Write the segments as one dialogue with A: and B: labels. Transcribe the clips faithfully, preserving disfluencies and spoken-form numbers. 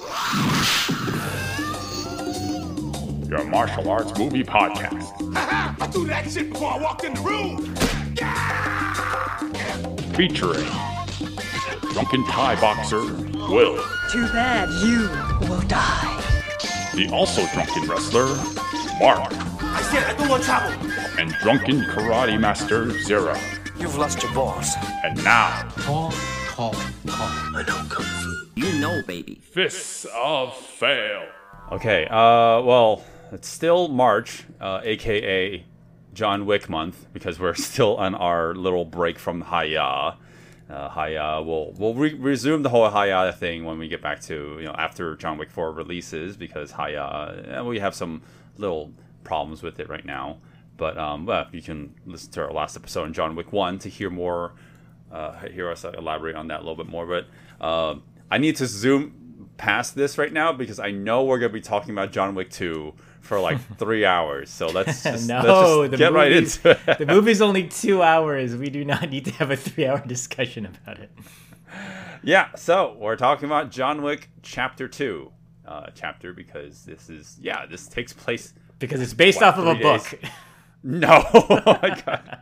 A: Your martial arts movie podcast.
B: Haha! I threw that shit before I walked in the room!
A: Featuring drunken Thai boxer, Will.
C: Too bad you will die.
A: The also drunken wrestler, Mark.
B: I said I don't want trouble!
A: And drunken karate master, Zero.
D: You've lost your balls.
A: And now,
E: Call, call, call.
D: I know Kung Fu.
C: You know, baby.
A: Fists of Fail.
F: Okay, uh, well, it's still March, uh, aka John Wick month, because we're still on our little break from Hi-Ya. Uh, Hi-Ya, we'll, we'll re- resume the whole Hi-Ya thing when we get back to, you know, after John Wick four releases, because Hi-Ya, we have some little problems with it right now. But, um, well, you can listen to our last episode on John Wick one to hear more, uh, hear us elaborate on that a little bit more. But, uh, I need to zoom past this right now because I know we're going to be talking about John Wick two for like three hours. So let's just,
E: no,
F: let's just
E: the
F: get right
E: movie's,
F: into it.
E: The movie's only two hours. We do not need to have a three-hour discussion about it.
F: Yeah, so we're talking about John Wick Chapter two. Uh, chapter because this is, yeah, this takes place...
E: Because it's based
F: what,
E: off of a
F: days?
E: book.
F: No, oh my god.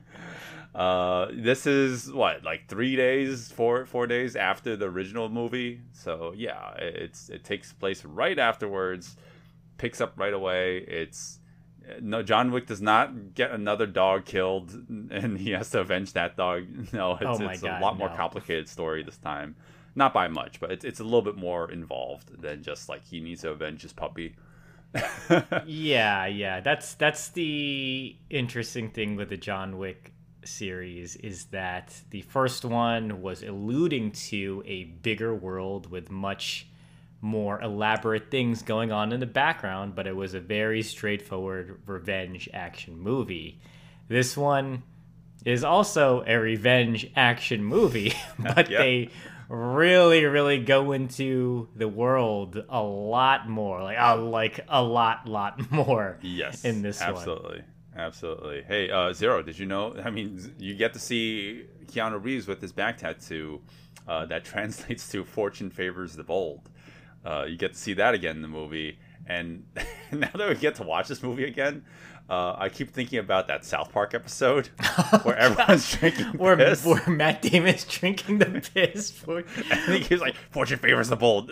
F: Uh, this is what, like three days, four four days after the original movie. So yeah, it's it takes place right afterwards, picks up right away. It's no John Wick does not get another dog killed, and he has to avenge that dog. No, it's,
E: Oh my
F: it's
E: God,
F: a lot more
E: no.
F: complicated story this time. Not by much, but it's it's a little bit more involved than just like he needs to avenge his puppy.
E: yeah, yeah. That's that's the interesting thing with the John Wick series is that the first one was alluding to a bigger world with much more elaborate things going on in the background, but it was a very straightforward revenge action movie. This one is also a revenge action movie, but
F: Yeah.
E: they really really go into the world a lot more, like a like a lot lot more.
F: Yes,
E: in this
F: absolutely. one. Absolutely. Hey, uh, Zero, did you know? I mean, you get to see Keanu Reeves with his back tattoo. Uh, that translates to "Fortune favors the bold." Uh, you get to see that again in the movie. And now that we get to watch this movie again, uh, I keep thinking about that South Park episode where everyone's drinking
E: Where,
F: piss.
E: where Matt Damon's drinking the piss. For,
F: I think he's like, "Fortune favors the bold."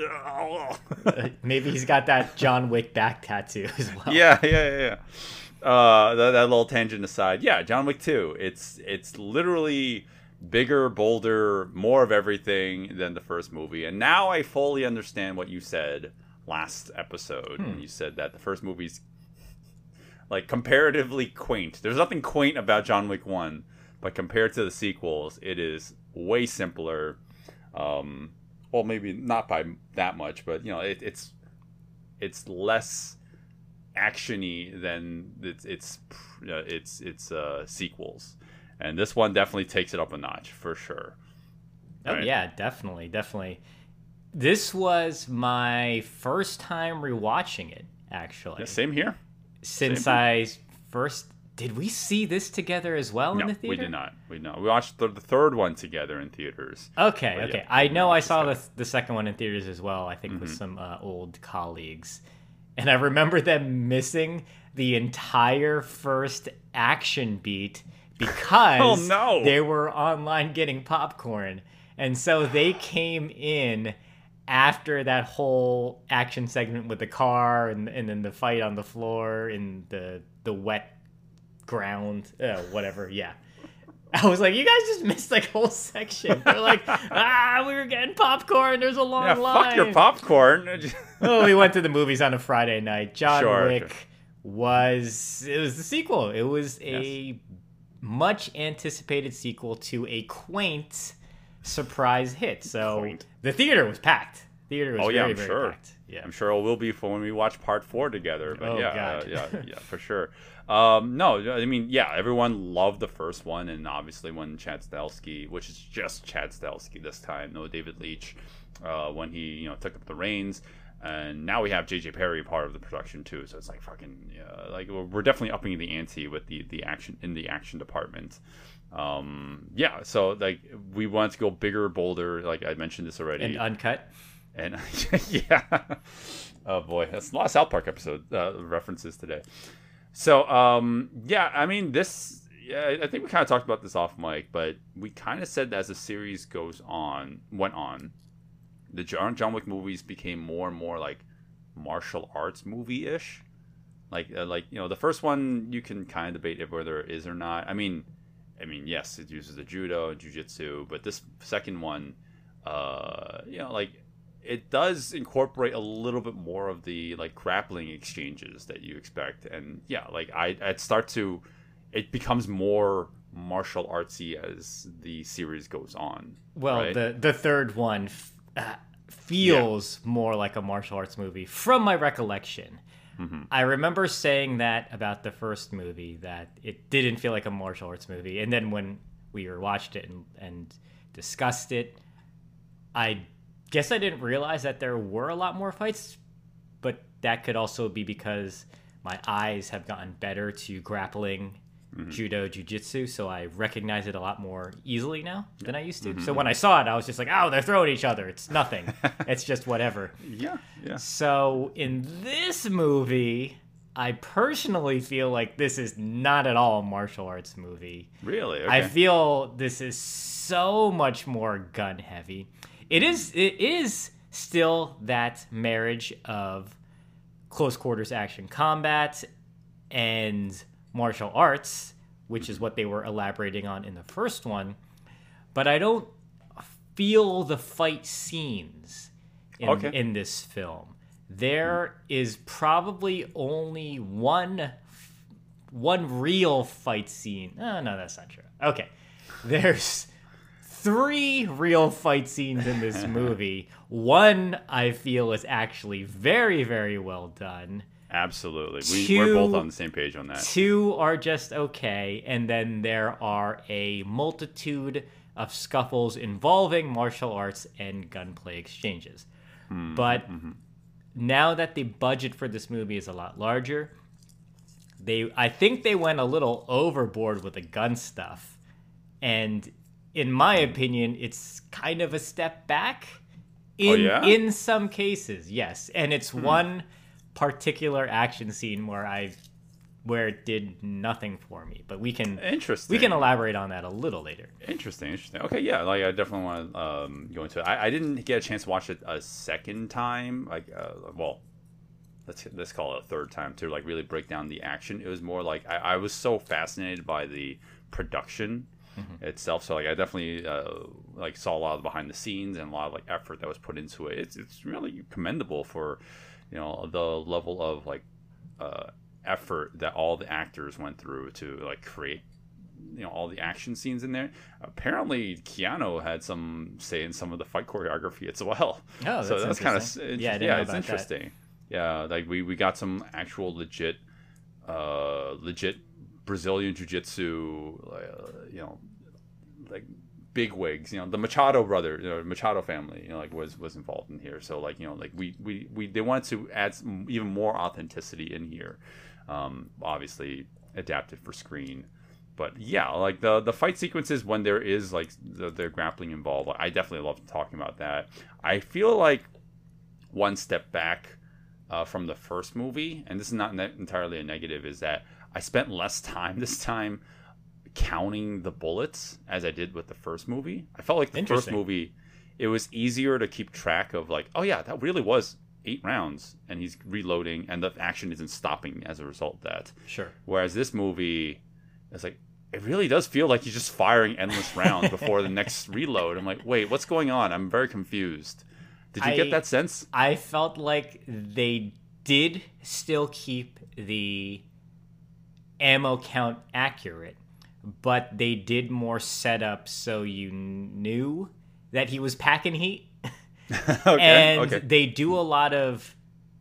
E: uh, maybe he's got that John Wick back tattoo as well.
F: Yeah, yeah, yeah. yeah. Uh, that, that little tangent aside, yeah, John Wick two. It's it's literally bigger, bolder, more of everything than the first movie. And now I fully understand what you said last episode
E: Hmm.
F: when you said that the first movie's like comparatively quaint. There's nothing quaint about John Wick one, but compared to the sequels, it is way simpler. Um, well, maybe not by that much, but you know, it, it's it's less actiony than its its uh, its its uh, sequels, and this one definitely takes it up a notch for sure.
E: Oh
F: Right?
E: yeah, definitely, definitely. This was my first time rewatching it, actually.
F: Yeah, same here.
E: Since
F: same
E: I first did we see this together as well
F: No,
E: in the theater?
F: we did not. We no. We watched the, the third one together in theaters.
E: Okay,
F: But
E: okay.
F: yeah,
E: I know
F: no,
E: I
F: it's
E: saw
F: the
E: the the second one in theaters as well. I think
F: Mm-hmm.
E: with some uh, old colleagues, and I remember them missing the entire first action beat because
F: Oh, no.
E: they were online getting popcorn, and so they came in after that whole action segment with the car and and then the fight on the floor in the the wet ground, uh, whatever. Yeah. I was like, you guys just missed like whole section. They're like, ah, we were getting popcorn. There's a long
F: Yeah,
E: line.
F: fuck your popcorn.
E: Oh, we went to the movies on a Friday night. John
F: Sure,
E: Wick
F: sure.
E: was it was the sequel. It was a
F: Yes.
E: much anticipated sequel to a quaint surprise hit. So
F: Quaint.
E: the theater was packed. Theater was
F: Oh, yeah,
E: very,
F: I'm
E: very
F: sure.
E: packed. Yeah.
F: I'm sure it will be for when we watch part four together. But
E: Oh,
F: yeah,
E: God.
F: uh, yeah, yeah, for sure. Um, no, I mean, yeah, everyone loved the first one, and obviously when Chad Stahelski, which is just Chad Stahelski this time, no David Leitch, uh, when he you know took up the reins, and now we have J J Perry part of the production too. So it's like fucking, yeah, like we're we're definitely upping the ante with the the action in the action department. Um, yeah, so like we wanted to go bigger, bolder. Like I mentioned this already.
E: And uncut.
F: And yeah, oh boy, that's a lot of South Park episode uh, references today. So um, yeah, I mean this. Yeah, I think we kind of talked about this off mic, but we kind of said that as the series goes on, went on, the John, John Wick movies became more and more like martial arts movie-ish. Like, uh, like you know, the first one you can kind of debate if whether it is or not. I mean, I mean, yes, it uses the judo and jujitsu, but this second one, uh, you know, like it does incorporate a little bit more of the like grappling exchanges that you expect, and yeah, like I, I'd start to, it becomes more martial artsy as the series goes on.
E: Well,
F: right?
E: the the third one f- uh, feels yeah. more like a martial arts movie from my recollection. Mm-hmm. I remember saying that about the first movie, that it didn't feel like a martial arts movie. And then when we watched it and, and discussed it, I guess I didn't realize that there were a lot more fights. But that could also be because my eyes have gotten better to grappling, mm-hmm. judo, jiu-jitsu. So I recognize it a lot more easily now than I used to. Mm-hmm. So when I saw it, I was just like, oh, they're throwing each other. It's nothing. It's just whatever.
F: Yeah, yeah.
E: So in this movie, I personally feel like this is not at all a martial arts movie.
F: Really? Okay.
E: I feel this is so much more gun heavy. It is it is still that marriage of close quarters action combat and martial arts, which is what they were elaborating on in the first one. But I don't feel the fight scenes in,
F: okay.
E: in this film. There is probably only one one real fight scene. Oh, no, that's not true. Okay. There's three real fight scenes in this movie. One, I feel, is actually very, very well done.
F: Absolutely. We,
E: two,
F: we're both on the same page on that.
E: Two are just okay. And then there are a multitude of scuffles involving martial arts and gunplay exchanges. Mm-hmm. But mm-hmm. now that the budget for this movie is a lot larger, they I think they went a little overboard with the gun stuff. And in my opinion, it's kind of a step back in
F: oh, yeah?
E: in some cases, yes. And it's hmm. one particular action scene where I where it did nothing for me. But we can
F: interesting.
E: we can elaborate on that a little later.
F: Interesting, interesting. Okay, yeah, like I definitely want to um, go into it. I, I didn't get a chance to watch it a second time. Like, uh, well, let's let's call it a third time to like really break down the action. It was more like I, I was so fascinated by the production mm-hmm. itself. So like I definitely uh, like saw a lot of behind the scenes and a lot of like effort that was put into it. It's it's really commendable for, you know, the level of like uh, effort that all the actors went through to like create, you know, all the action scenes in there. Apparently Keanu had some say in some of the fight choreography as well.
E: Oh, that's
F: so that's kind of
E: yeah, I didn't
F: yeah,
E: know
F: it's
E: about
F: interesting.
E: That.
F: Yeah, like we, we got some actual legit, uh, legit Brazilian jiu-jitsu, uh, you know, like big wigs. You know, the Machado brother, you know, Machado family, you know, like was was involved in here. So like, you know, like we we, we they wanted to add some, even more authenticity in here. Um, obviously adapted for screen. But yeah, like the the fight sequences when there is like the, the grappling involved, I definitely love talking about that. I feel like one step back uh, from the first movie, and this is not ne- entirely a negative, is that I spent less time this time counting the bullets as I did with the first movie. I felt like the first movie, it was easier to keep track of like, oh yeah, that really was eight rounds, and he's reloading, and the action isn't stopping as a result of that.
E: Sure.
F: Whereas this movie, it's like, it really does feel like he's just firing endless rounds before the next reload. I'm like, wait, what's going on? I'm very confused. Did you
E: I,
F: get that sense?
E: I felt like they did still keep the ammo count accurate, but they did more setup so you knew that he was packing heat.
F: okay,
E: and
F: okay.
E: they do a lot of...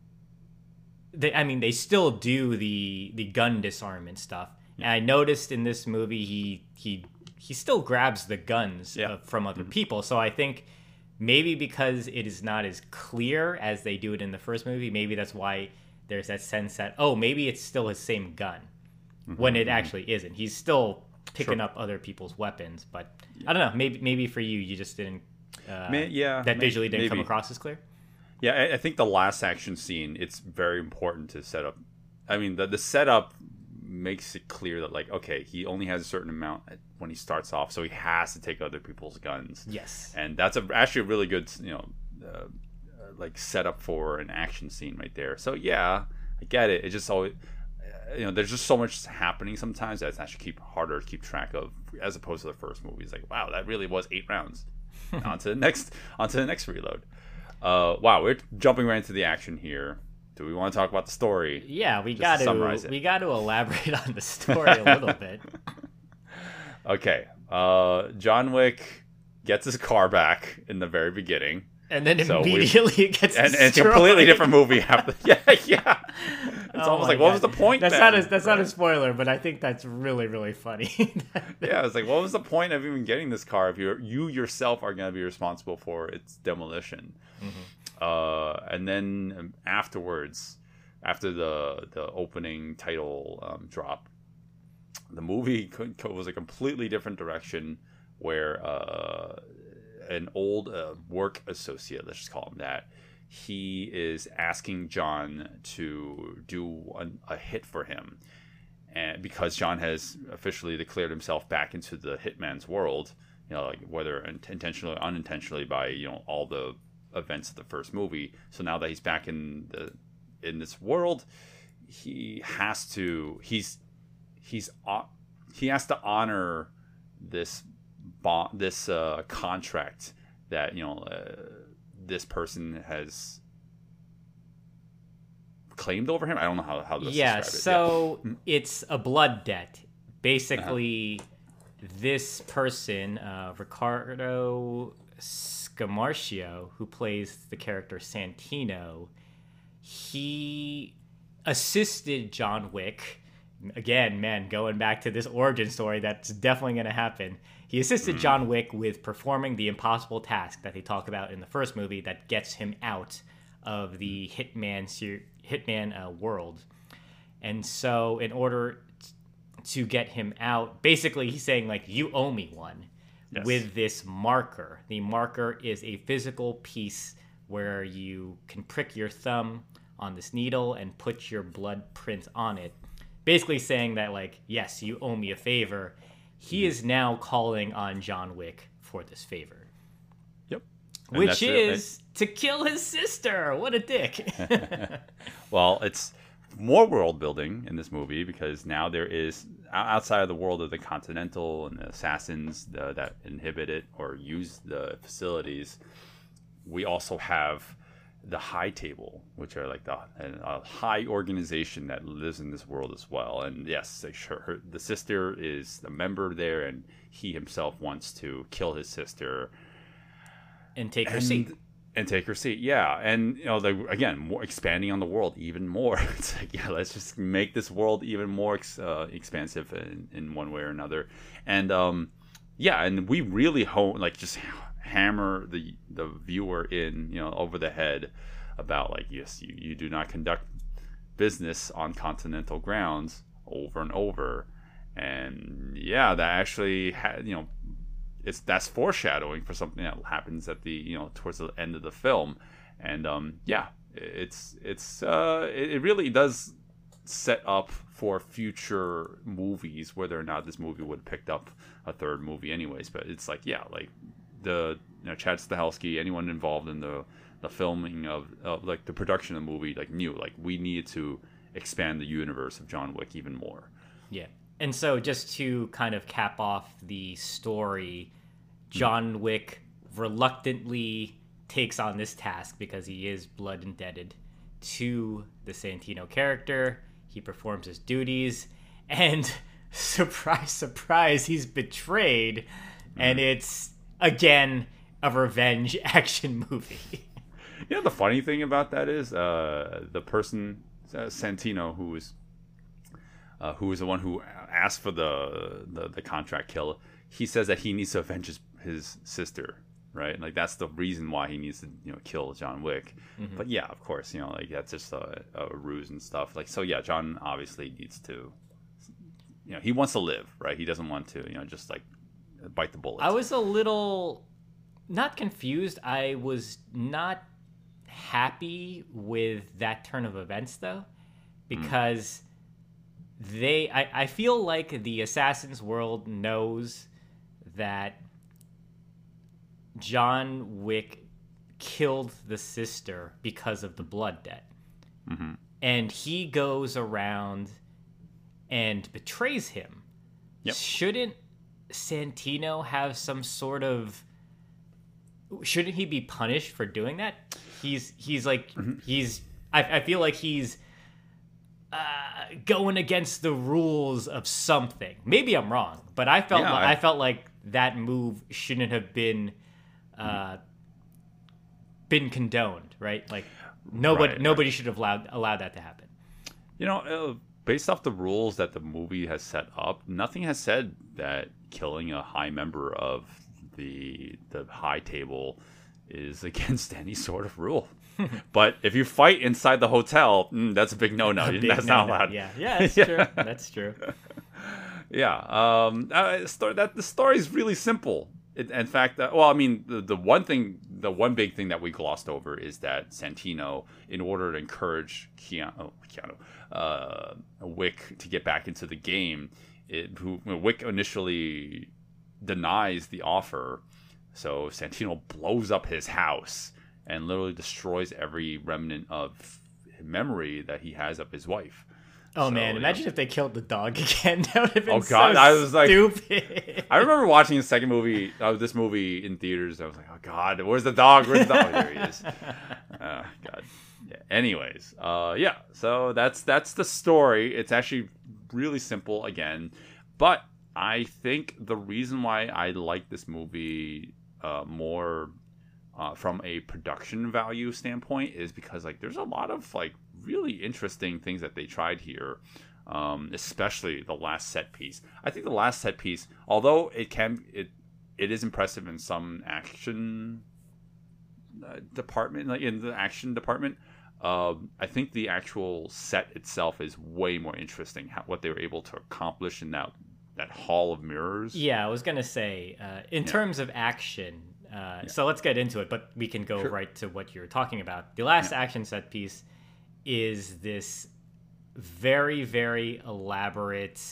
E: They, I mean, they still do the, the gun disarmament stuff. And I noticed in this movie, he he he still grabs the guns
F: yeah.
E: uh, from other
F: mm-hmm.
E: people. So I think maybe because it is not as clear as they do it in the first movie, maybe that's why there's that sense that, oh, maybe it's still his same gun, mm-hmm. when it actually isn't. He's still picking
F: sure.
E: up other people's weapons. But I don't know. Maybe maybe for you, you just didn't. Uh,
F: May, yeah,
E: that
F: may,
E: visually didn't
F: maybe.
E: come across as clear.
F: Yeah, I, I think the last action scene, it's very important to set up. I mean, the the setup makes it clear that, like, okay, he only has a certain amount when he starts off, so he has to take other people's guns.
E: Yes.
F: And that's a, actually a really good, you know, uh, like setup for an action scene right there. So yeah, I get it. It just always, you know, there's just so much happening sometimes that it's actually keep harder to keep track of, as opposed to the first movie. It's like, wow, that really was eight rounds. on to the next, on to the next reload. Uh, wow, we're jumping right into the action here. Do we want to talk about the story?
E: Yeah, we
F: Just
E: got
F: to
E: to
F: summarize it.
E: we got to elaborate on the story a little bit.
F: Okay, uh, John Wick gets his car back in the very beginning.
E: And then
F: So we-
E: immediately it gets
F: And, and it's a
E: destroyed.
F: completely different movie after. Yeah, yeah. It's
E: Oh
F: almost
E: my
F: like, what was the
E: God.
F: point?
E: That's
F: then?
E: not a, that's not a spoiler, but I think that's really really funny.
F: Yeah, it's like, what was the point of even getting this car if you you yourself are going to be responsible for its demolition?
E: Mm-hmm.
F: Uh, and then um, afterwards, after the the opening title um, drop, the movie could, could, was a completely different direction, where uh, an old uh, work associate, let's just call him that, he is asking John to do a, a hit for him. And because John has officially declared himself back into the hitman's world, you know, like whether intentionally or unintentionally by, you know, all the events of the first movie. So now that he's back in the in this world, he has to he's he's uh, he has to honor this bond, this uh, contract that, you know, uh, this person has claimed over him. I don't know how how to
E: yeah,
F: describe it.
E: so
F: Yeah.
E: it's a blood debt. Basically, uh-huh. this person, uh, Ricardo Scamarcio, who plays the character Santino, he assisted John Wick. Again, man, going back to this origin story, that's definitely going to happen. He assisted mm-hmm. John Wick with performing the impossible task that they talk about in the first movie that gets him out of the Hitman ser- Hitman uh, world. And so in order t- to get him out, basically he's saying, like, you owe me one. Yes. With this marker. The marker is a physical piece where you can prick your thumb on this needle and put your blood print on it. Basically saying that, like, yes, you owe me a favor. He is now calling on John Wick for this favor.
F: Yep. And
E: Which is
F: it.
E: to kill his sister. What a dick.
F: Well, it's more world building in this movie because now there is, outside of the world of the Continental and the assassins the, that inhibit it or use the facilities, we also have the High Table, which are like the a high organization that lives in this world as well. And yes, they sure, her, the sister is a member there, and he himself wants to kill his sister
E: and take her
F: and,
E: seat.
F: And take her seat, yeah. And, you know, the, again, more expanding on the world even more. It's like, yeah, let's just make this world even more ex, uh, expansive in, in one way or another. And um, yeah, and we really hone, like, just hammer the the viewer in, you know, over the head about, like, yes, you, you do not conduct business on continental grounds over and over. And yeah, that actually had, you know, it's that's foreshadowing for something that happens at the, you know, towards the end of the film. And um yeah, it's it's uh it, it really does set up for future movies, whether or not this movie would have picked up a third movie anyways. But it's like, yeah, like the, you know, Chad Stahelski, anyone involved in the the filming of, of like the production of the movie, like, knew, like, we needed to expand the universe of John Wick even more.
E: Yeah. And so just to kind of cap off the story, John Wick reluctantly takes on this task because he is blood indebted to the Santino character. He performs his duties, and surprise, surprise, he's betrayed. Mm. And it's, again, a revenge action movie.
F: You know, the funny thing about that is uh, the person, uh, Santino, who was uh, who was the one who asked for the, the the contract kill, he says that he needs to avenge his, his sister, right? Like, that's the reason why he needs to, you know, kill John Wick. Mm-hmm. But yeah, of course, you know, like, that's just a, a ruse and stuff. Like, so yeah, John obviously needs to, you know, he wants to live, right? He doesn't want to, you know, just like bite the bullet.
E: I was a little not confused. I was not happy with that turn of events, though, because mm. they, I, I feel like the Assassin's world knows that John Wick killed the sister because of the blood debt.
F: Mm-hmm.
E: And he goes around and betrays him.
F: Yep.
E: Shouldn't Santino have some sort of... Shouldn't he be punished for doing that? He's he's like mm-hmm. he's I, I feel like he's uh, going against the rules of something. Maybe I'm wrong, but I felt
F: yeah,
E: like,
F: I...
E: I felt like that move shouldn't have been uh, mm-hmm. been condoned, right? Like nobody
F: right,
E: nobody
F: right.
E: should have allowed allowed that to happen.
F: You know, uh, based off the rules that the movie has set up, nothing has said that killing a high member of the the high table is against any sort of rule. But if you fight inside the hotel, mm, that's a big no-no.
E: A big
F: that's
E: no-no.
F: not allowed.
E: Yeah, yeah, that's yeah. true. That's true.
F: Yeah, um, uh, story, that the story is really simple. It, in fact, uh, well, I mean, the, the one thing, the one big thing that we glossed over is that Santino, in order to encourage Keanu, oh, Keanu, uh, Wick to get back into the game, it, who Wick initially denies the offer, so Santino blows up his house and literally destroys every remnant of memory that he has of his wife.
E: Oh
F: so,
E: man, imagine
F: yeah.
E: if they killed the dog again. That would have been
F: oh god,
E: so
F: I was like,
E: stupid.
F: I remember watching the second movie, uh, this movie in theaters. I was like, oh god, where's the dog? Where's the dog? Oh, there he is. Oh god. Yeah. Anyways, uh, yeah. So that's that's the story. It's actually really simple again, but I think the reason why I like this movie uh, more uh, from a production value standpoint is because like there's a lot of like really interesting things that they tried here, um, especially the last set piece. I think the last set piece, although it can it it is impressive in some action uh, department, like in the action department. Um, I think the actual set itself is way more interesting. How, what they were able to accomplish in that. That hall of mirrors.
E: Yeah, I was gonna say, uh, in yeah. terms of action. Uh, yeah. So let's get into it, but we can go sure. right to what you're talking about. The last yeah. action set piece is this very, very elaborate,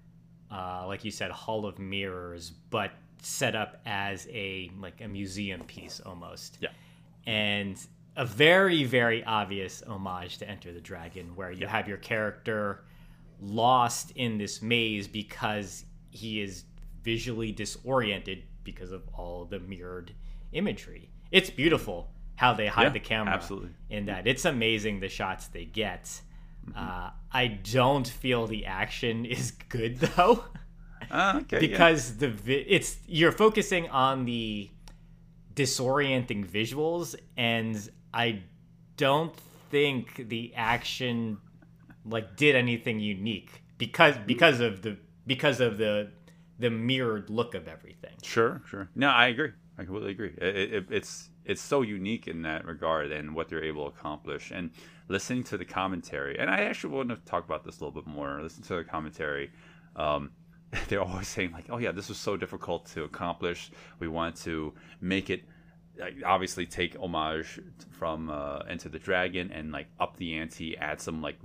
E: uh, like you said, hall of mirrors, but set up as a like a museum piece almost.
F: Yeah,
E: and a very, very obvious homage to Enter the Dragon, where you
F: yeah.
E: have your character lost in this maze because he is visually disoriented because of all the mirrored imagery. It's beautiful how they hide
F: yeah,
E: the camera
F: absolutely.
E: in that. It's amazing the shots they get. Mm-hmm. Uh, I don't feel the action is good though,
F: uh, okay,
E: because
F: yeah.
E: the vi- it's you're focusing on the disorienting visuals, and I don't think the action like did anything unique because because of the because of the the mirrored look of everything.
F: Sure, sure. No, I agree. I completely agree. It, it, it's it's so unique in that regard and what they're able to accomplish. And listening to the commentary, and I actually want to talk about this a little bit more. Listen to the commentary. Um, they're always saying like, "Oh yeah, this was so difficult to accomplish. We wanted to make it." Obviously take homage from uh, Enter the Dragon and like up the ante, add some like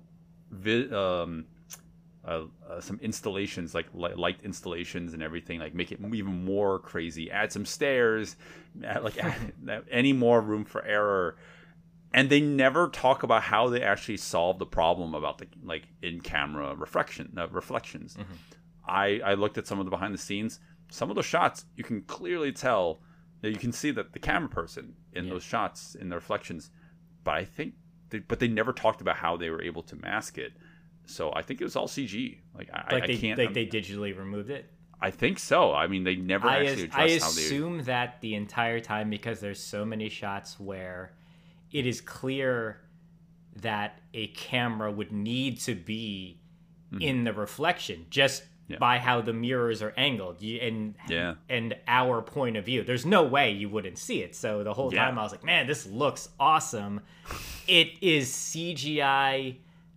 F: vi- um, uh, uh, some installations like li- light installations and everything, like make it even more crazy, add some stairs, add, like add, any more room for error. And they never talk about how they actually solve the problem about the like in camera reflection uh, reflections. Mm-hmm. I, I looked at some of the behind the scenes, some of the shots you can clearly tell. You can see that the camera person in yeah. those shots, in the reflections, but I think, they, but they never talked about how they were able to mask it. So I think it was all C G. Like I,
E: like
F: I
E: they,
F: can't.
E: Like they digitally removed it.
F: I think so. I mean, they never
E: I
F: actually
E: as,
F: addressed
E: I
F: how they.
E: I assume that the entire time because there's so many shots where it is clear that a camera would need to be mm-hmm. in the reflection just. Yeah. By how the mirrors are angled and
F: yeah.
E: and our point of view. There's no way you wouldn't see it. So the whole
F: yeah.
E: time I was like, man, this looks awesome. It is C G I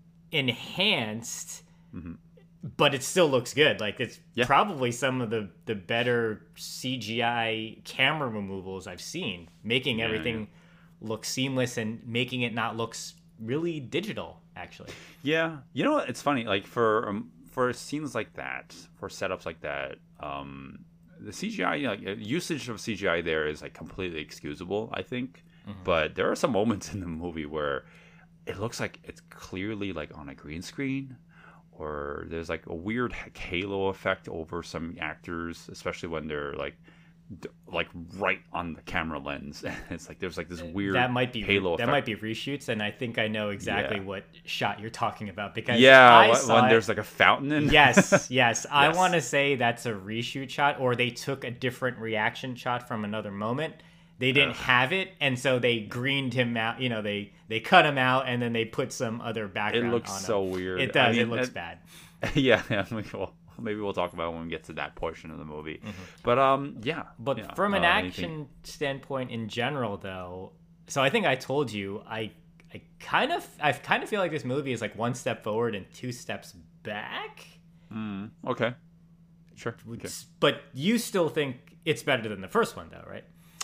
E: enhanced, mm-hmm. but it still looks good. Like it's yeah. probably some of the, the better C G I camera removals I've seen, making
F: yeah,
E: everything
F: yeah.
E: look seamless and making it not look s- really digital, actually.
F: Yeah, you know what? It's funny. Like for um, for scenes like that, for setups like that, um, the C G I, like usage of C G I there is like completely excusable, I think. Mm-hmm. But there are some moments in the movie where it looks like it's clearly like on a green screen, or there's like a weird halo effect over some actors, especially when they're like d- like right on the camera lens. It's like there's like this weird
E: that might be
F: halo
E: that
F: effect.
E: might be reshoots, and I think I know exactly
F: Yeah.
E: what shot you're talking about because
F: Yeah,
E: I
F: when,
E: saw
F: when
E: it-
F: there's like a fountain in
E: yes, yes. I
F: Yes.
E: want to say that's a reshoot shot, or they took a different reaction shot from another moment. They didn't
F: Ugh.
E: have it, and so they greened him out. You know, they they cut him out, and then they put some other background.
F: It looks
E: on
F: so
E: him.
F: weird.
E: It does.
F: I mean,
E: it looks
F: it-
E: bad.
F: yeah, yeah. we will- Maybe we'll talk about it when we get to that portion of the movie. But um, yeah.
E: But
F: yeah,
E: from an
F: uh,
E: action
F: anything-
E: standpoint in general, though, so I think I told you I I kind of I kind of feel like this movie is like one step forward and two steps back.
F: Mm, okay, sure. Okay.
E: But you still think it's better than the first one, though, right?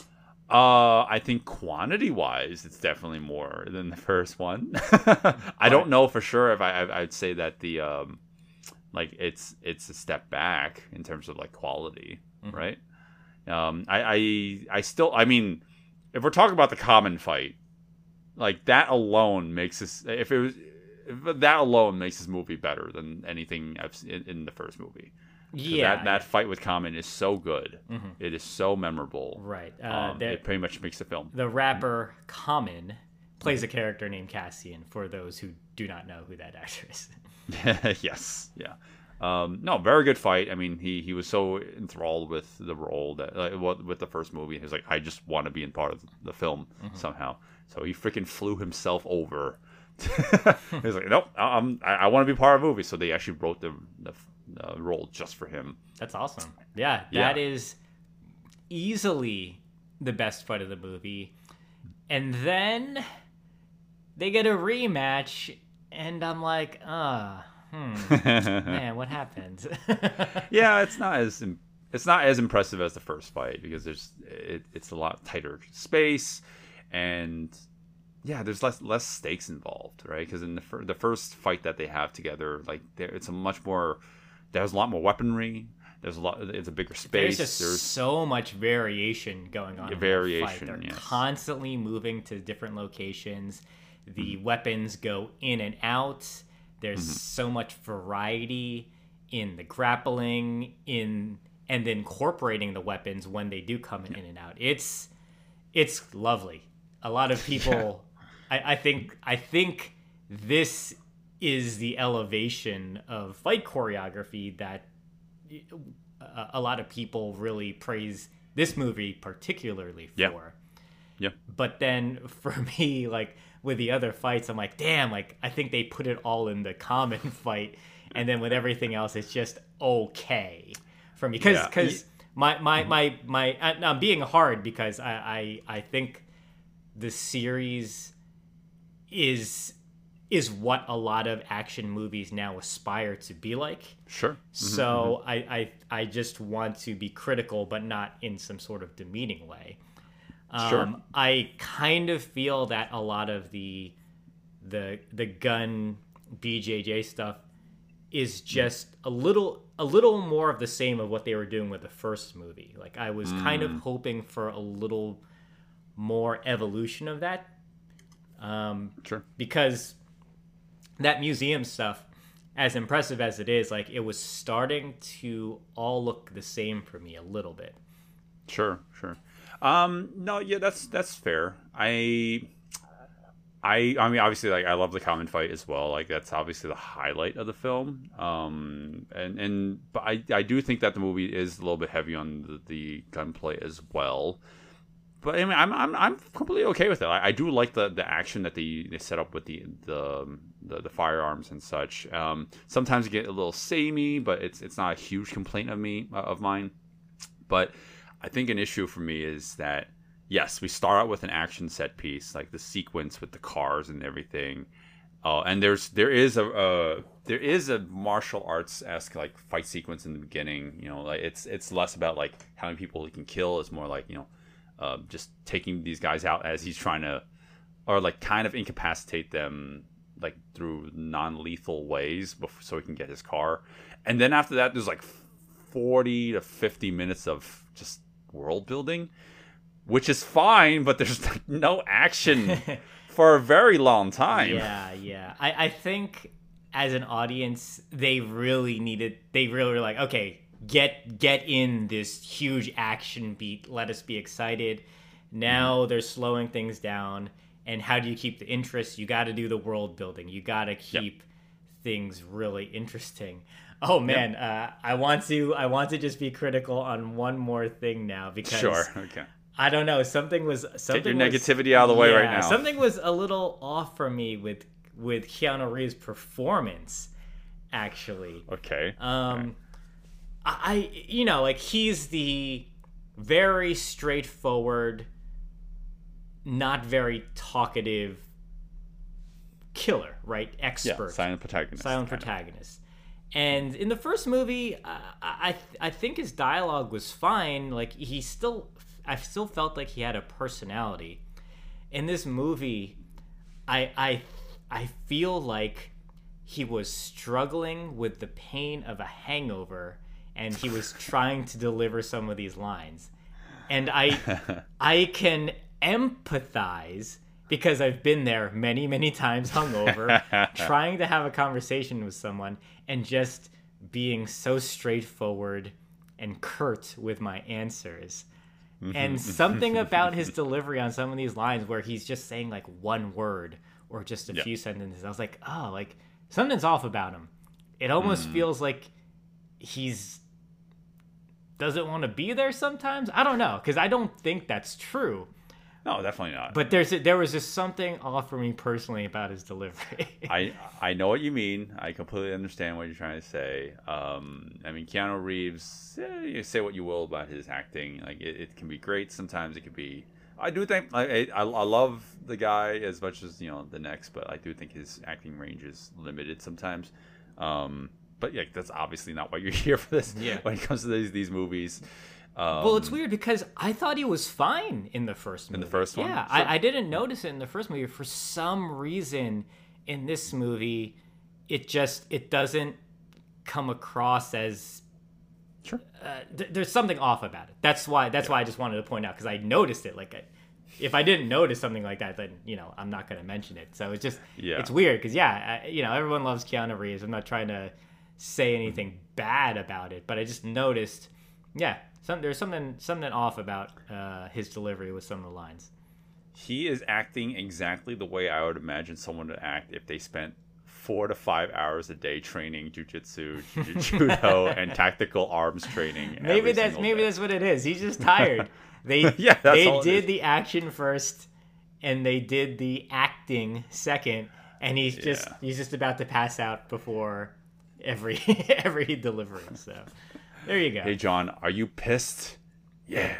F: Uh, I think quantity-wise, it's definitely more than the first one. I don't know for sure if I, I I'd say that the um, like it's it's a step back in terms of like quality,
E: Mm-hmm.
F: right? Um, I, I I still I mean, if we're talking about the common fight, like that alone makes this if it was if that alone makes this movie better than anything I've seen in, in the first movie. 'Cause
E: Yeah,
F: that, that fight with Common is so good.
E: Mhm.
F: It is so memorable.
E: right. Uh,
F: Um,
E: there-
F: it pretty much makes the film.
E: the rapper Common plays a character named Cassian. For those who do not know who that actor is.
F: Yes, yeah. Um, no, very good fight. I mean, he, he was so enthralled with the role that uh, what- with the first movie, he was like, I just want to be in part of the film
E: Mm-hmm.
F: somehow. So he freaking flew himself over. He was like, nope, I'm, I, I want to be part of the movie. So they actually wrote the, the uh, role just for him.
E: That's awesome. Yeah,
F: Yeah.
E: that is easily the best fight of the movie. And then they get a rematch, and I'm like, ah, hmm, man, what happened?
F: Yeah, it's not as im- it's not as impressive as the first fight because there's it, it's a lot tighter space, and yeah, there's less less stakes involved, right? Because in the fir- the first fight that they have together, like there, it's a much more there's a lot more weaponry. There's a lot. It's a bigger space.
E: There's just
F: There's
E: so much variation going on.
F: Yeah,
E: in that
F: variation,
E: fight. They're
F: yes.
E: constantly moving to different locations. The
F: Mm-hmm.
E: weapons go in and out. There's so much variety in the grappling, in and incorporating the weapons when they do come in and out. It's it's lovely. A lot of people, I, I think, I think this is the elevation of fight choreography that a, a lot of people really praise this movie particularly for.
F: Yeah. Yeah.
E: But then for me, like with the other fights, I'm like, damn, like I think they put it all in the Common fight, and then with everything else, it's just okay for me because
F: Yeah.
E: because my my my my I, I'm being hard because I, I I think the series is is what a lot of action movies now aspire to be like.
F: sure.
E: So I, I I just want to be critical, but not in some sort of demeaning way. Um,
F: Sure.
E: I kind of feel that a lot of the the the gun B J J stuff is just a little a little more of the same of what they were doing with the first movie. Like I was kind of hoping for a little more evolution of that. Um,
F: Sure.
E: because that museum stuff, as impressive as it is, like it was starting to all look the same for me a little bit.
F: Sure, sure. Um, no, yeah, that's that's fair. I, I, I mean, obviously, like I love the Common fight as well. Like that's obviously the highlight of the film. Um, and and but I I do think that the movie is a little bit heavy on the, the gunplay as well. But I mean, I'm I'm I'm completely okay with it. I, I do like the, the action that they, they set up with the the, the the firearms and such. Um, sometimes you get a little samey, but it's it's not a huge complaint of me of mine. But I think an issue for me is that yes, we start out with an action set piece, like the sequence with the cars and everything. Uh, and there's there is a uh, there is a martial arts esque like fight sequence in the beginning. You know, like it's it's less about like how many people he can kill. It's more like you know. uh, just taking these guys out as he's trying to, or like kind of incapacitate them like through non-lethal ways before, so he can get his car. And then after that, there's like forty to fifty minutes of just world building, which is fine, but there's like no action for a very long time.
E: Yeah, yeah. I, I think as an audience, they really needed, they really were like, okay, get get in this huge action beat. Let us be excited. Now mm-hmm. they're slowing things down. And how do you keep the interest? You got to do the world building. You got to keep yep. things really interesting. Oh man, yep. uh, I want to I want to just be critical on one more thing now because
F: sure, okay.
E: I don't know, something was something
F: Get your
E: was,
F: negativity out of the way
E: yeah,
F: right now.
E: Something was a little off for me with with Keanu Reeves' performance, actually.
F: Okay.
E: Um,
F: okay.
E: I you know like he's the very straightforward, not very talkative killer, right? Expert.
F: Yeah, silent protagonist.
E: Silent protagonist. And in the first movie, uh, I I think his dialogue was fine. Like he still, I still felt like he had a personality. In this movie, I I I feel like he was struggling with the pain of a hangover, and he was trying to deliver some of these lines. And I I can empathize because I've been there many, many times hungover, trying to have a conversation with someone and just being so straightforward and curt with my answers. And something about his delivery on some of these lines where he's just saying like one word or just a yep. few sentences. I was like, oh, like something's off about him. It almost mm. feels like he's doesn't want to be there sometimes. I don't know, because I don't think that's true.
F: No, definitely not.
E: But there's there was just something off for me personally about his delivery.
F: I I know what you mean. I completely understand what you're trying to say. Um, I mean, Keanu Reeves, eh, you say what you will about his acting. Like it, it can be great. Sometimes it can be. I do think I, I I love the guy as much as you know the next, but I do think his acting range is limited sometimes. Um, but yeah, that's obviously not why you're here for this.
E: Yeah.
F: When it comes to these these movies. Um,
E: well, it's weird because I thought he was fine in the first movie.
F: In the first one?
E: Yeah,
F: Sure.
E: I, I didn't notice it in the first movie. For some reason, in this movie, it just it doesn't come across as.
F: Sure.
E: Uh, th- there's something off about it. That's why. That's yeah. why I just wanted to point out because I noticed it. Like, I, if I didn't notice something like that, then you know I'm not going to mention it. So it's just
F: yeah.
E: it's weird because yeah, I, you know everyone loves Keanu Reeves. I'm not trying to say anything bad about it, but I just noticed. Yeah. Some, there's something something off about uh, his delivery with some of the lines.
F: He is acting exactly the way I would imagine someone to act if they spent four to five hours a day training jujitsu, judo, and tactical arms training.
E: Maybe that's maybe
F: day.
E: that's what it is. He's just tired. They
F: yeah,
E: they did the action first, and they did the acting second, and he's just yeah. he's just about to pass out before every every delivery. So. There you go.
F: Hey, John, are you pissed? Yeah.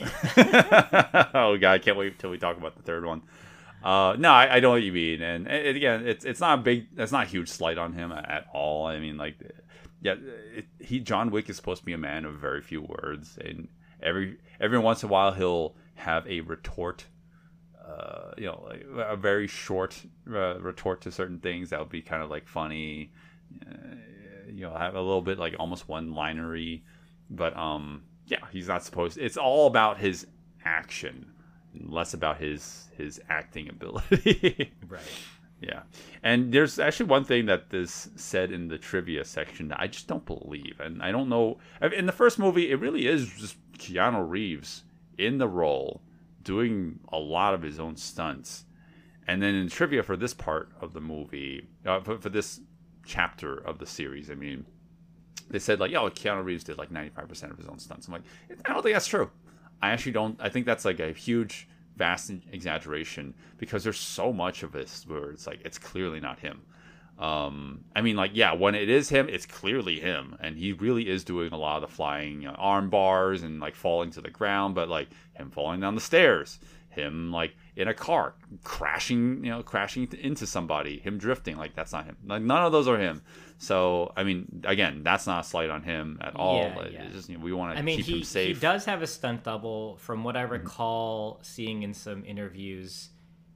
E: yeah.
F: Oh, God, I can't wait until we talk about the third one. Uh, no, I, I know what you mean. And, and again, it's it's not a big, it's not a huge slight on him at all. I mean, like, yeah, it, he John Wick is supposed to be a man of very few words. And every every once in a while, he'll have a retort, uh, you know, like a very short uh, retort to certain things that would be kind of like funny. Uh, you know, have a little bit like almost one-linery, but um, yeah, he's not supposed. It's all about his action, less about his his acting ability.
E: Right.
F: Yeah, and there's actually one thing that this said in the trivia section that I just don't believe, and I don't know. In the first movie, it really is just Keanu Reeves in the role, doing a lot of his own stunts, and then in trivia for this part of the movie, uh, for, for this. chapter of the series. I mean, they said like, "Yo, Keanu Reeves did like ninety-five percent of his own stunts." I'm like, I don't think that's true. I actually don't. I think that's like a huge, vast exaggeration because there's so much of this where it's like it's clearly not him. Um, I mean, like, yeah, when it is him, it's clearly him, and he really is doing a lot of the flying you know, arm bars and like falling to the ground, but like him falling down the stairs, him like in a car, crashing, you know, crashing into somebody, him drifting. Like, that's not him. Like, none of those are him. So, I mean, again, that's not a slight on him at all.
E: Yeah,
F: Like,
E: yeah.
F: It's just, you know, we want to
E: I mean,
F: keep
E: he,
F: him safe.
E: he does have a stunt double. From what I recall seeing in some interviews,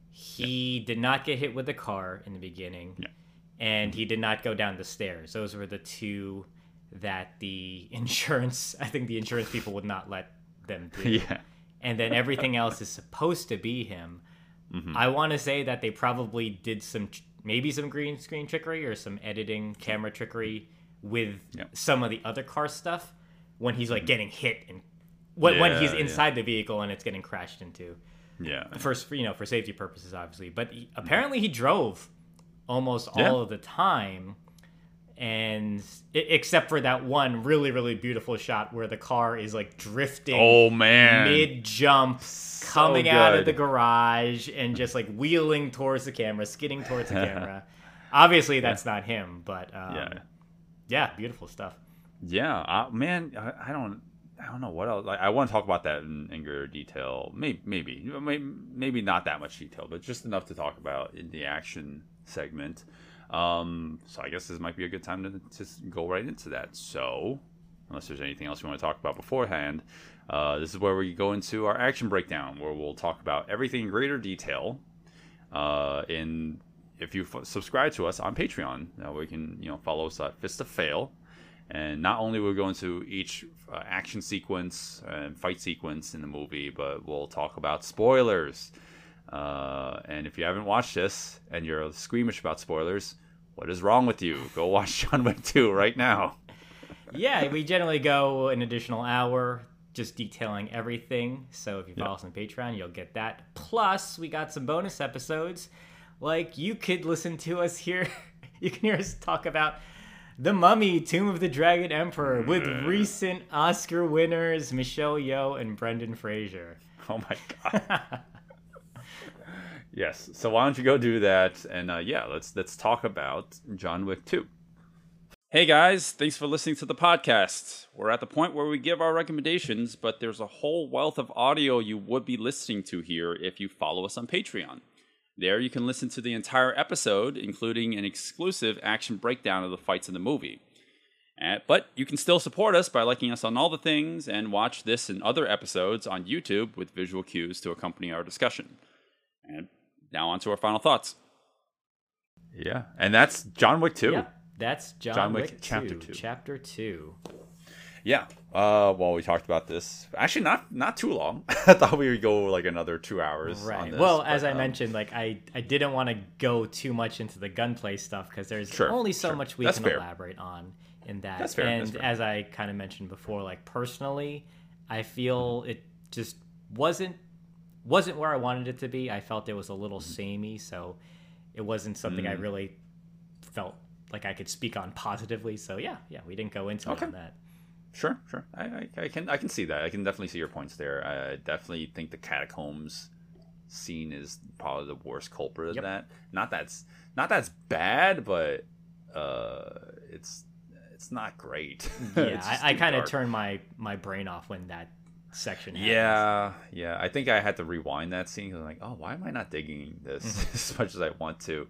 E: he did not get hit with the car in the beginning,
F: Yeah.
E: and he did not go down the stairs. Those were the two that the insurance, I think the insurance people would not let them do.
F: Yeah.
E: And then everything else is supposed to be him.
F: Mm-hmm.
E: I want to say that they probably did some, maybe some green screen trickery or some editing camera trickery with
F: Yeah.
E: some of the other car stuff when he's like getting hit and when, when he's
F: Yeah,
E: inside the vehicle and it's getting crashed into.
F: Yeah.
E: For, for you know, for safety purposes, obviously. But he, apparently he drove almost all
F: Yeah.
E: of the time. And I except for that one really, really beautiful shot where the car is like drifting
F: Oh, man.
E: mid jump, coming out of
F: good.
E: the garage and just like wheeling towards the camera, skidding towards the camera. Obviously, that's not him, but um,
F: Yeah.
E: yeah, beautiful stuff.
F: Yeah, uh, man, I, I don't, I don't know what else. Like, I want to talk about that in, in greater detail. Maybe, maybe, maybe, maybe not that much detail, but just enough to talk about in the action segment. Um, so I guess this might be a good time to just go right into that. So, unless there's anything else we want to talk about beforehand, uh, this is where we go into our action breakdown, where we'll talk about everything in greater detail. Uh, in if you f- subscribe to us on Patreon, now we can you know follow us at Fist of Fail. And not only will we go into each uh, action sequence and fight sequence in the movie, but we'll talk about spoilers. Uh, and if you haven't watched this and you're squeamish about spoilers, what is wrong with you? Go watch John Wick two right now.
E: Yeah, we generally go an additional hour just detailing everything. So if you follow us on Patreon, you'll get that. Plus, we got some bonus episodes. Like, you could listen to us here. You can hear us talk about The Mummy, Tomb of the Dragon Emperor, with recent Oscar winners Michelle Yeoh and Brendan Fraser.
F: Oh my god. Yes. So why don't you go do that? And uh, yeah, let's let's talk about John Wick two. Hey guys, thanks for listening to the podcast. We're at the point where we give our recommendations, but there's a whole wealth of audio you would be listening to here if you follow us on Patreon. There you can listen to the entire episode, including an exclusive action breakdown of the fights in the movie. And, but you can still support us by liking us on all the things and watch this and other episodes on YouTube with visual cues to accompany our discussion. And now on to our final thoughts. Yeah, and that's John Wick two.
E: Yeah, that's John,
F: John Wick
E: Wick
F: Chapter
E: two,
F: two.
E: Chapter two.
F: Yeah. Uh, well, we talked about this. Actually, not not too long. I thought we would go like another two hours.
E: Right.
F: On this,
E: well,
F: but,
E: as I
F: um,
E: mentioned, like I, I didn't want to go too much into the gunplay stuff because there's
F: Sure,
E: only so
F: sure.
E: much we
F: That's
E: can
F: fair.
E: elaborate on in that.
F: That's fair,
E: And
F: that's fair.
E: as I kind of mentioned before, like personally, I feel it just wasn't wasn't where I wanted it to be. I felt it was a little
F: Mm-hmm.
E: samey, so it wasn't something I really felt like I could speak on positively. So yeah, yeah, we didn't go into it
F: Okay.
E: on that.
F: Sure, sure. I, I, I can I can see that. I can definitely see your points there. I definitely think the catacombs scene is probably the worst culprit of
E: Yep.
F: that. Not that's not that's bad, but uh, it's it's not great.
E: Yeah,
F: It's just
E: I, I
F: too
E: kind of
F: dark.
E: turned my my brain off when that section happens.
F: Yeah, yeah. I think I had to rewind that scene because I'm like, oh, why am I not digging this
E: Mm-hmm.
F: as much as I want to?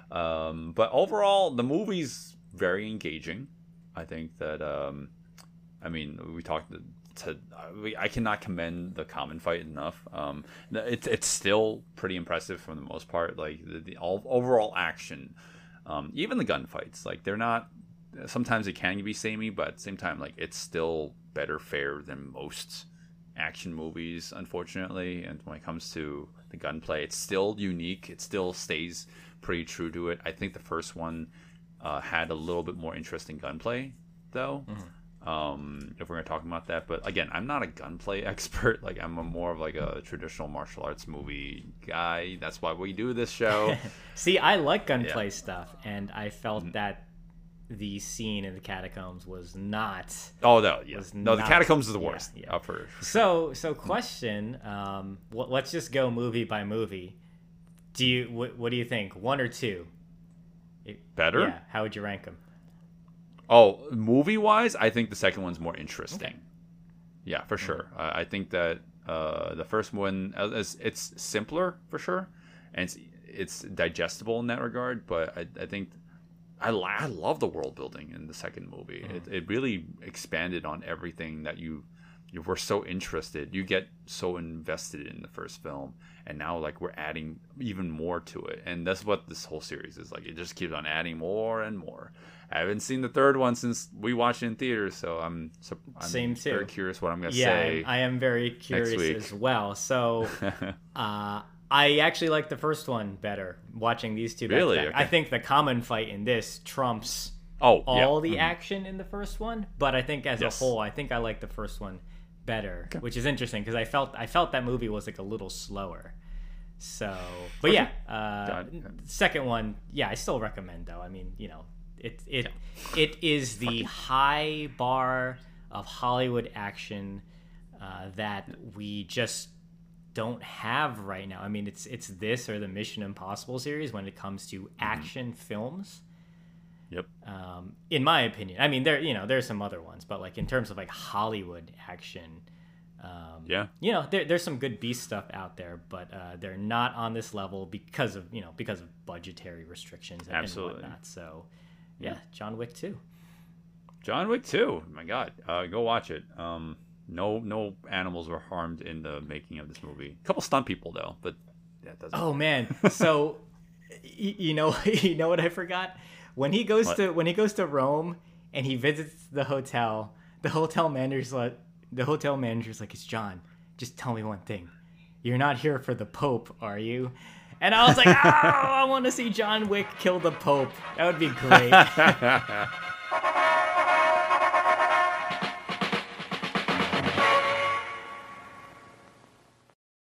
F: Um, but overall, the movie's very engaging. I think that, um, I mean, we talked to, to we, I cannot commend the common fight enough. Um, it's it's still pretty impressive for the most part. Like the, the all, overall action, um, even the gunfights, like they're not. Sometimes it can be samey, but at the same time, like it's still better fare than most action movies, unfortunately. And when it comes to the gunplay, it's still unique. It still stays pretty true to it. I think the first one uh, had a little bit more interesting gunplay, though. Mm-hmm. Um, if we're gonna talk about that, but again, I'm not a gunplay expert. Like I'm a more of like a traditional martial arts movie guy. That's why we do this show.
E: See, I like gunplay
F: Yeah.
E: stuff, and I felt
F: Mm-hmm.
E: that the scene in the catacombs was not.
F: Oh no, yeah,
E: Was
F: no, the
E: not-
F: catacombs is the
E: yeah,
F: worst.
E: yeah.
F: Uh, for
E: So, so question. Um, wh- let's just go movie by movie. Do you? Wh- what do you think? One or two? It-
F: Better?
E: Yeah. How would you rank them?
F: Oh, movie wise, I think the second one's more interesting.
E: Okay.
F: Yeah, for sure. Uh, I think that Uh, the first one, uh, is, it's simpler for sure, and it's it's digestible in that regard. But I, I think I, I love the world building in the second movie. Mm. It it really expanded on everything that you you were so interested. You get so invested in the first film, and now like we're adding even more to it, and that's what this whole series is like. It just keeps on adding more and more. I haven't seen the third one since we watched it in theaters, so I'm, so, I'm
E: Same too.
F: very curious what I'm going to
E: yeah,
F: say.
E: Yeah, I am very curious as well. So uh, I actually like the first one better, watching these two back
F: really?
E: to back.
F: Okay.
E: I think the common fight in this trumps
F: oh,
E: all
F: yeah.
E: the
F: mm-hmm.
E: action in the first one, but I think as
F: yes.
E: a whole, I think I like the first one better,
F: okay.
E: which is interesting because I felt I felt that movie was like a little slower. So, but yeah, uh, second one, yeah, I still recommend though. I mean, you know, it it yeah. it is the high bar of Hollywood action uh, that we just don't have right now. I mean, it's it's this or the Mission Impossible series when it comes to action mm-hmm. films.
F: Yep.
E: Um, in my opinion, I mean, there you know there's some other ones, but like in terms of like Hollywood action. Um,
F: yeah,
E: you know, there, there's some good beast stuff out there, but uh, they're not on this level because of you know because of budgetary restrictions and,
F: Absolutely.
E: and whatnot. So, yeah, yeah, John Wick two.
F: John Wick two. My God, uh, go watch it. Um, no, no animals were harmed in the making of this movie. A couple stunt people though, but yeah, it doesn't.
E: Oh man, so y- you know, you know what I forgot when he goes
F: what?
E: to when he goes to Rome and he visits the hotel. The hotel manager's like. The hotel manager's like, it's John. Just tell me one thing. You're not here for the Pope, are you? And I was like, oh, I want to see John Wick kill the Pope. That would be great.